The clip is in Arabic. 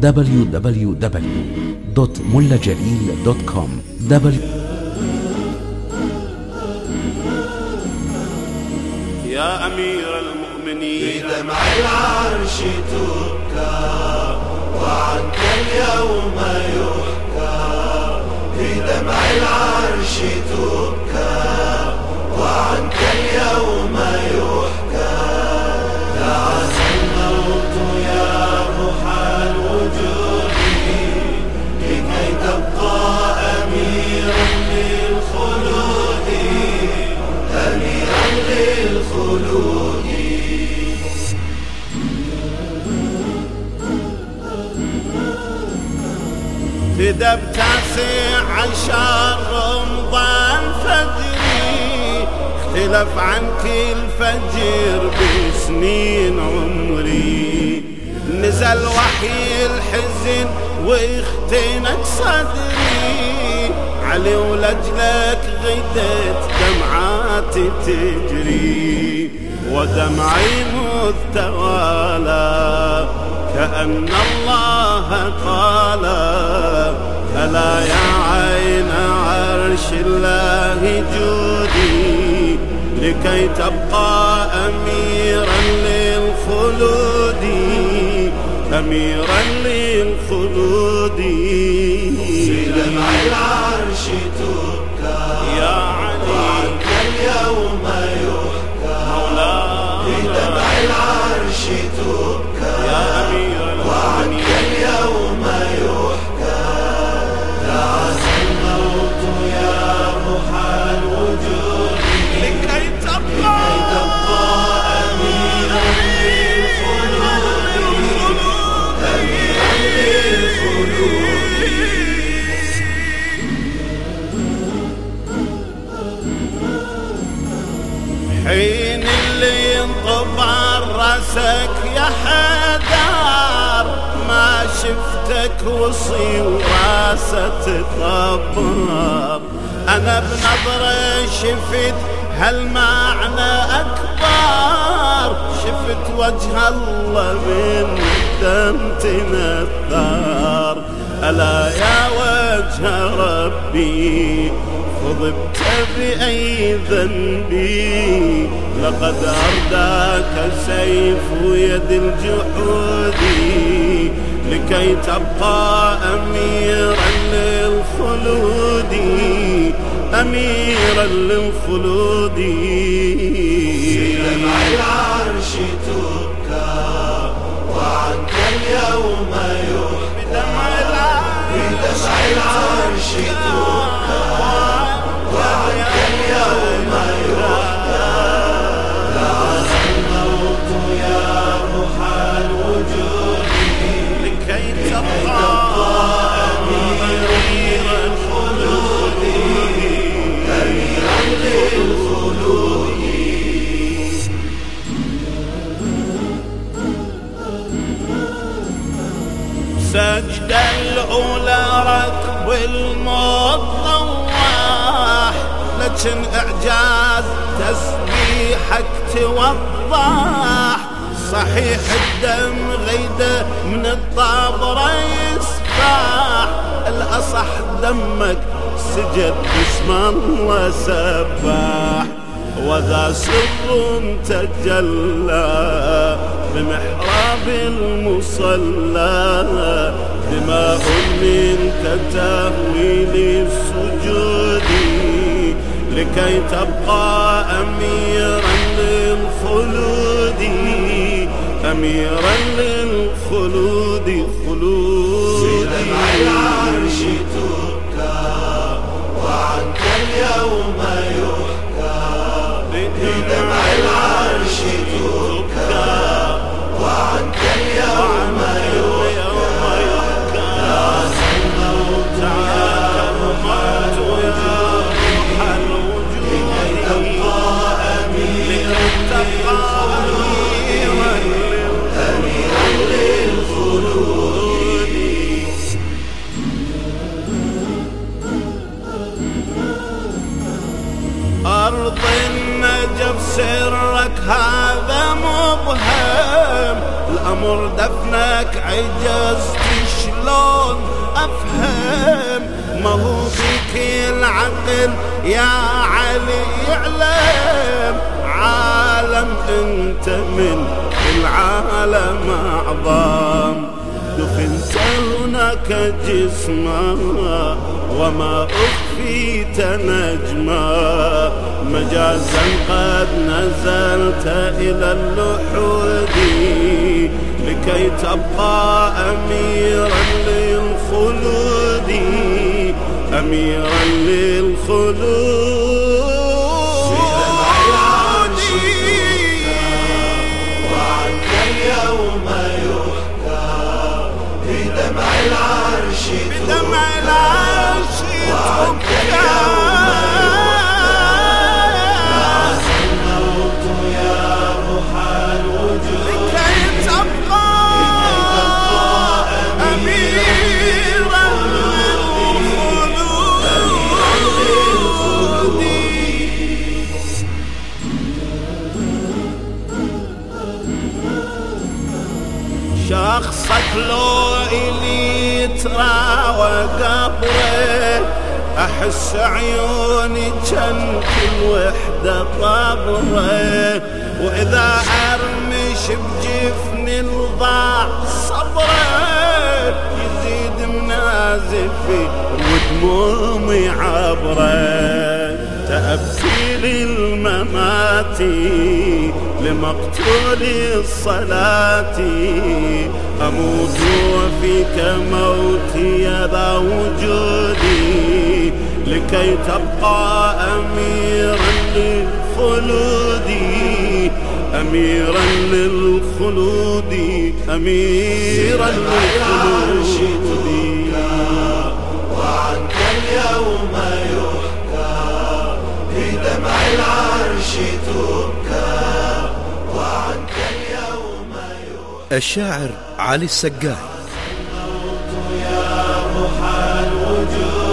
www.mullajalil.com. يا أمير المؤمنين في دمع العرش تبكى وعنك اليوم يحكى. في دمع العرش تبكى وعنك اليوم يحكى. دعس الموت يا محال وجودي لكي تبقى أميرا للخلود، أميرا للخلود. فدا بتاسع عشر رمضان فجري، اختلف عن كل فجر بسنين عمري. نزل وحي الحزن واختنق صدري، علي ولجلك غدت دمعاتي تجري. ودمعي مذ توالى كأن الله قال، ألا يا عين عرش الله جودي لكي تبقى أميرا للخلود، أميرا للخلود. في دمع العرش تبكى يا علي وعنك اليوم يحكى. في دمع العرش تبكى يا أمير وعنك اليوم يحكى. دعس الموت يا محال وجودي لكي تبقى أميرا للخلود، أميرا للخلود. حين اللي ينطبع راسك يا حدار، ما شفتك وصي وراسه تطبر. انا بنظرة شفت هالمعنى اكبر، شفت وجه الله من قدام تنثر. الا يا وجه ربي خضبت بأي ذنبي، لقد أرداك سيف يد الجحود لكي تبقى أميرا للخلود، أميرا للخلود. في دمع العرش تبكى وعنك اليوم يحكى. في دمع العرش تبكى وعنك اليوم يحكى. دعس الموت يا محال وجودي لكي تبقى أميرا للخلود، أميرا للخلود. سجدة الأولى ركب الموت طواح، لكن إعجاز تسبيحك توضح. صحيح الدم غيده من الطابرة يسفاح، الأصح دمك سجد باسم الله سباح. وذا سر تجلى بمحراب المصلى، دماء منك تهوي للسجود لكي تبقى أميرا للخلود، أميرا للخلود. خلود في دمع العرش تبكى وعنك اليوم يحكى. في دمع العرش تبكى وعنك اليوم يحكى. دعس الموت يا محال وجودي لكي تبقى أميرا للخلود، أميرا للخلود. أمر دفنك عجزت شلون أفهم، ما هو فيك العقل يا علي يعلم، عالم انت من العالم أعظم. دفنت هناك جسما وما أخفيت نجما، مجازا قد نزلت إلى اللحود لكي تبقى أميرا للخلود، أميرا للخلود. بدمع العرش تبكى، الموت يا روح الوجود لكي تبقى أميرا للخلود. شخصك لو إلي ترى وقبره، أحس عيوني كان كل وحدة طبره، وإذا أرمش بجفني الضاع صبره، يزيد منازفي ودمومي عبره. تأبكي للممات لمقتول الصلاة، أموت وفيك موتي يا ذا وجودي، لكي تبقى أميرا للخلود، أميرا للخلود، أميرا للخلود. وعنك اليوم يحكى بدمع العرش تبكى، وعنك اليوم يحكى. الشاعر علي السقاي. الموت يا روح الوجود